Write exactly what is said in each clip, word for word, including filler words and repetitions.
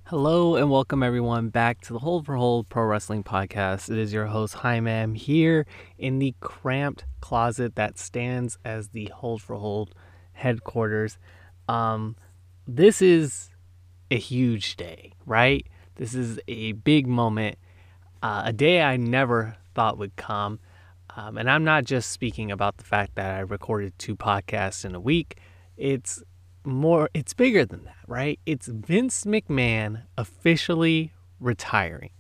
Hello and welcome everyone back to the Hold for Hold Pro Wrestling Podcast. It is your host, Jaime. I'm here in the cramped closet that stands as the Hold for Hold headquarters. Um, this is a huge day, right? This is a big moment, uh, a day I never thought would come. Um, and I'm not just speaking about the fact that I recorded two podcasts in a week. It's more it's bigger than that, right? It's Vince McMahon officially retiring.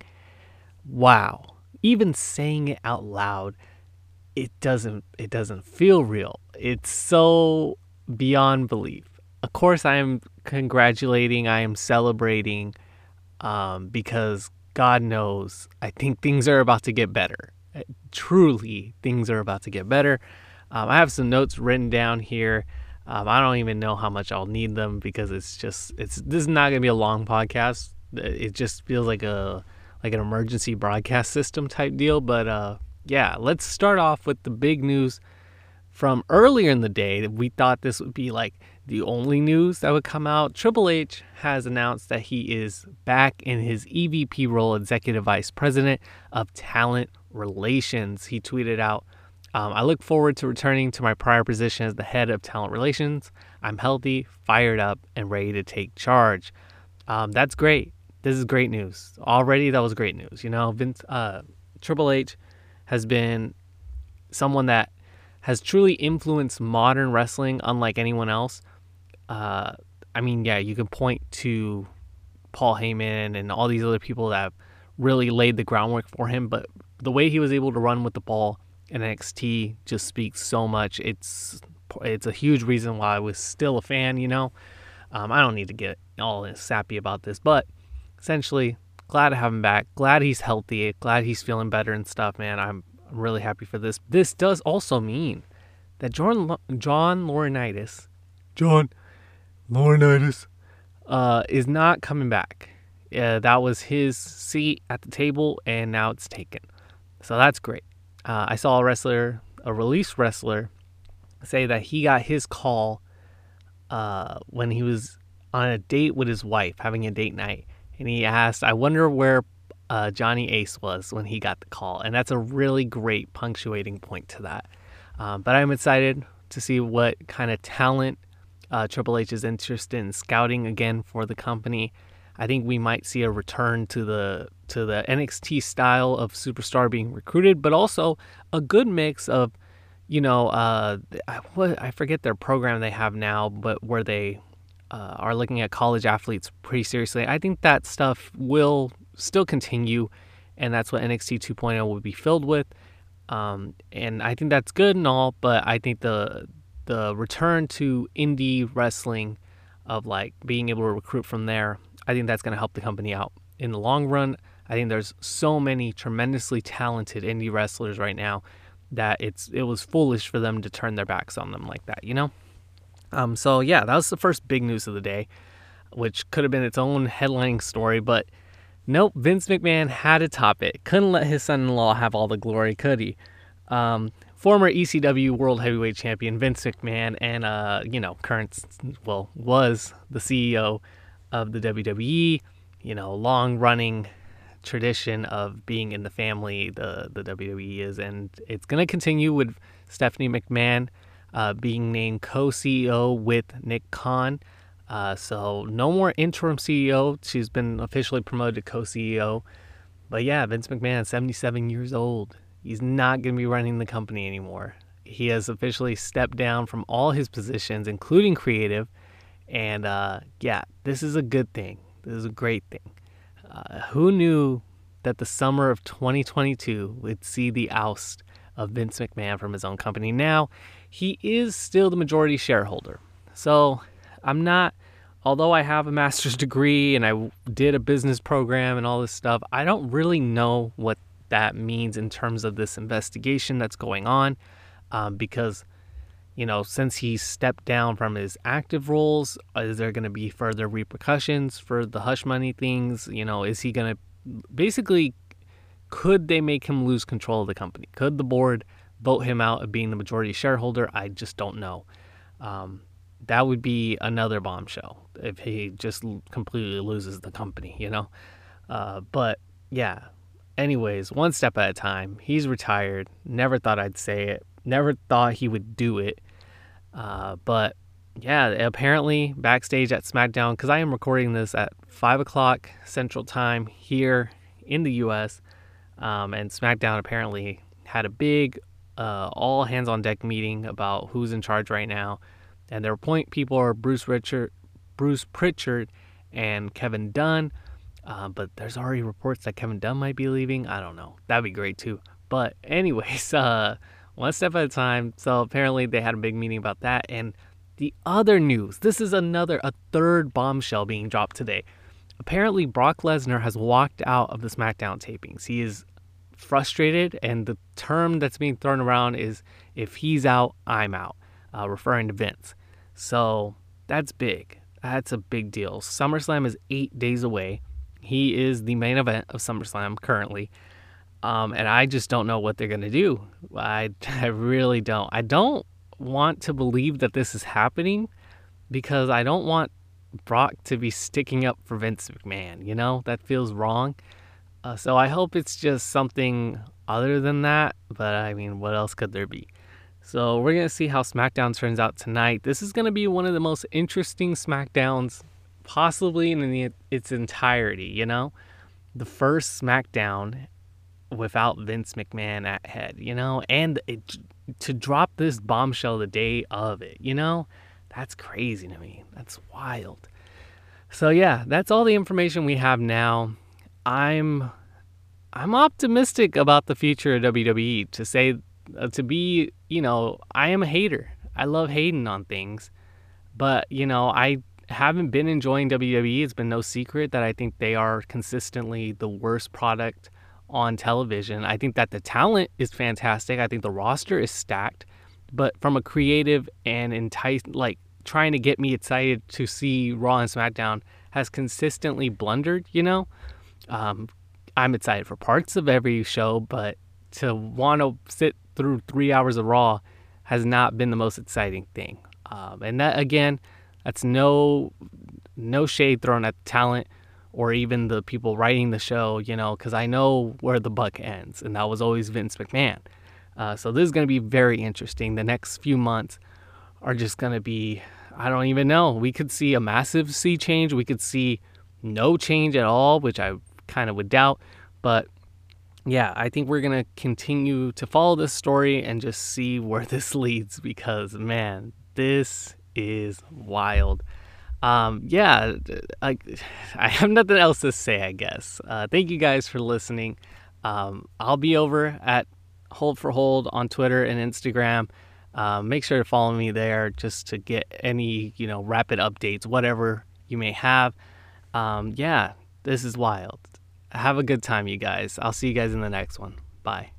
Wow. Even saying it out loud, it doesn't it doesn't feel real. It's so beyond belief. Of course I am congratulating, I am celebrating um, because God knows I think things are about to get better. Truly, things are about to get better. Um, I have some notes written down here. Um, I don't even know how much I'll need them because it's just it's this is not gonna be a long podcast. It just feels like a like an emergency broadcast system type deal. But uh, yeah, let's start off with the big news from earlier in the day. We thought this would be like the only news that would come out. Triple H has announced that he is back in his E V P role, Executive Vice President of Talent Relations. He tweeted out, Um, I look forward to returning to my prior position as the head of talent relations. I'm healthy, fired up, and ready to take charge. Um, that's great. This is great news. Already, that was great news. You know, Vince, uh, Triple H has been someone that has truly influenced modern wrestling unlike anyone else. Uh, I mean, yeah, you can point to Paul Heyman and all these other people that have really laid the groundwork for him, but the way he was able to run with the ball in N X T just speaks so much. It's it's a huge reason why I was still a fan, you know. Um, I don't need to get all sappy about this, but essentially, glad to have him back. Glad he's healthy. Glad he's feeling better and stuff, man. I'm, I'm really happy for this. This does also mean that John John Laurinaitis, John Laurinaitis, uh, is not coming back. Uh, that was his seat at the table, and now it's taken. So that's great. Uh, I saw a wrestler, a release wrestler, say that he got his call uh, when he was on a date with his wife, having a date night. And he asked, I wonder where uh, Johnny Ace was when he got the call. And that's a really great punctuating point to that. Um, but I'm excited to see what kind of talent uh, Triple H is interested in scouting again for the company. I think we might see a return to the to the N X T style of superstar being recruited, but also a good mix of, you know, uh, I, what, I forget their program they have now, but where they uh, are looking at college athletes pretty seriously. I think that stuff will still continue, and that's what N X T two point oh will be filled with. Um, and I think that's good and all, but I think the the return to indie wrestling of like being able to recruit from there, I think that's going to help the company out in the long run. I think there's so many tremendously talented indie wrestlers right now that it's it was foolish for them to turn their backs on them like that, you know? Um, so, yeah, that was the first big news of the day, which could have been its own headlining story. But, nope, Vince McMahon had to top it. Couldn't let his son-in-law have all the glory, could he? Um, former E C W World Heavyweight Champion Vince McMahon and, uh, you know, current, well, was the C E O of the W W E, you know, long-running tradition of being in the family, the, the W W E is, and it's going to continue with Stephanie McMahon uh, being named co-C E O with Nick Khan. Uh, so no more interim C E O. She's been officially promoted to co-C E O. But yeah, Vince McMahon, seventy-seven years old. He's not going to be running the company anymore. He has officially stepped down from all his positions, including creative. And uh, yeah, this is a good thing. This is a great thing. Uh, who knew that the summer of twenty twenty-two would see the oust of Vince McMahon from his own company? Now, he is still the majority shareholder. So I'm not, although I have a master's degree and I did a business program and all this stuff, I don't really know what that means in terms of this investigation that's going on um, because you know, since he stepped down from his active roles, is there going to be further repercussions for the hush money things? You know, is he going to basically, could they make him lose control of the company? Could the board vote him out of being the majority shareholder? I just don't know. Um, that would be another bombshell if he just completely loses the company, you know? Uh, but yeah, anyways, one step at a time. He's retired. Never thought I'd say it. Never thought he would do it. Uh, but yeah, apparently backstage at SmackDown, because I am recording this at five o'clock Central Time here in the U S, um, and SmackDown apparently had a big uh, all hands on deck meeting about who's in charge right now. And their point people are Bruce Richard, Bruce Pritchard and Kevin Dunn. Uh, but there's already reports that Kevin Dunn might be leaving. I don't know. That'd be great too. But anyways, uh, one step at a time. So apparently they had a big meeting about that. And the other news, this is another, a third bombshell being dropped today. Apparently Brock Lesnar has walked out of the SmackDown tapings. He is frustrated, and the term that's being thrown around is, if he's out, I'm out, uh, referring to Vince. So that's big. That's a big deal. SummerSlam is eight days away. He is the main event of SummerSlam currently. Um, and I just don't know what they're going to do. I, I really don't. I don't want to believe that this is happening because I don't want Brock to be sticking up for Vince McMahon. You know, that feels wrong. Uh, so I hope it's just something other than that. But I mean, what else could there be? So we're going to see how SmackDown turns out tonight. This is going to be one of the most interesting SmackDowns possibly in the, its entirety, you know? The first SmackDown without Vince McMahon at head, you know? And it, to drop this bombshell the day of it, you know? That's crazy to me. That's wild. So yeah, that's all the information we have now. I'm I'm optimistic about the future of W W E. To say, uh, to be, you know, I am a hater. I love hating on things. But, you know, I haven't been enjoying W W E. It's been no secret that I think they are consistently the worst product on television. I think that the talent is fantastic. I think the roster is stacked. But from a creative and entice, like trying to get me excited to see Raw and SmackDown has consistently blundered, you know? Um, I'm excited for parts of every show, but to want to sit through three hours of Raw has not been the most exciting thing. Um, and that, again, that's no no shade thrown at the talent or even the people writing the show, you know, because I know where the buck ends, and that was always Vince McMahon. Uh, so this is going to be very interesting. The next few months are just going to be, I don't even know. We could see a massive sea change. We could see no change at all, which I kind of would doubt. But yeah, I think we're going to continue to follow this story and just see where this leads because, man, this is wild. Um, yeah, I, I have nothing else to say, I guess. Uh, thank you guys for listening. Um, I'll be over at Hold for Hold on Twitter and Instagram. Uh, make sure to follow me there just to get any, you know, rapid updates, whatever you may have. Um, yeah, this is wild. Have a good time, you guys. I'll see you guys in the next one. Bye.